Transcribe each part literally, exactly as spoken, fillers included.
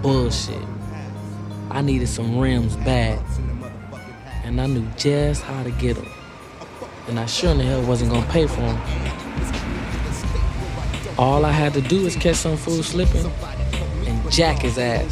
bullshit. I needed some rims bad, and I knew just how to get them. And I sure in the hell wasn't gonna pay for them. All I had to do was catch some fool slipping and jack his ass.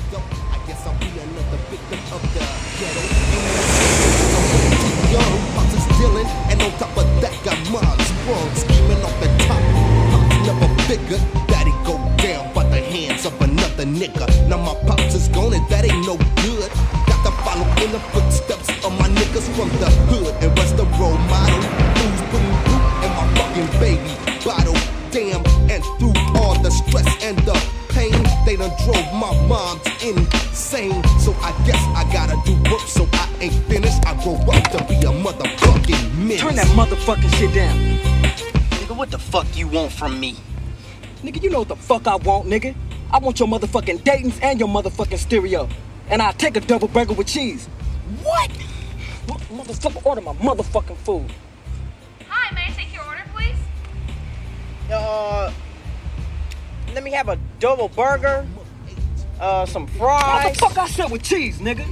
And on top of that, got mine sprung, scheming off the top. Pops never figured that he go down by the hands of another nigga. Now my pops is gone and that ain't no good. Got to follow in the footsteps of my niggas from the hood and rest the role model. Who's putting root in my fucking baby bottle? Damn, and through all the stress and the pain, they done drove my mom's insane. So I guess I gotta do work, so I ain't finished. I grow up to be a motherfucking menace. Turn that motherfucking shit down. Nigga, what the fuck you want from me? Nigga, you know what the fuck I want, nigga. I want your motherfucking Dayton's and your motherfucking stereo. And I'll take a double burger with cheese. What? Motherfucker, order my motherfucking food. Hi, may I take your order, please? Uh, let me have a double burger, uh, some fries. What the fuck I said with cheese, nigga?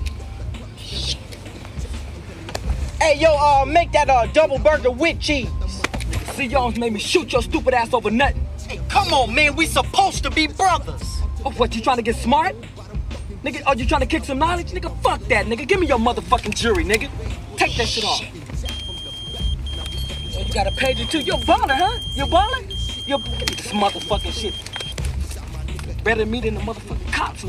Hey, yo, uh, make that uh double burger with cheese. See, y'all made me shoot your stupid ass over nothing. Hey, come on, man, we supposed to be brothers. Oh, what, you trying to get smart? Nigga, are you trying to kick some knowledge? Nigga, fuck that, nigga. Give me your motherfucking jury, nigga. Take that shit off. Oh, you got a pager too? You're a baller, huh? You're a baller? You're... Give me this motherfucking shit. Better than me than the motherfucking cops.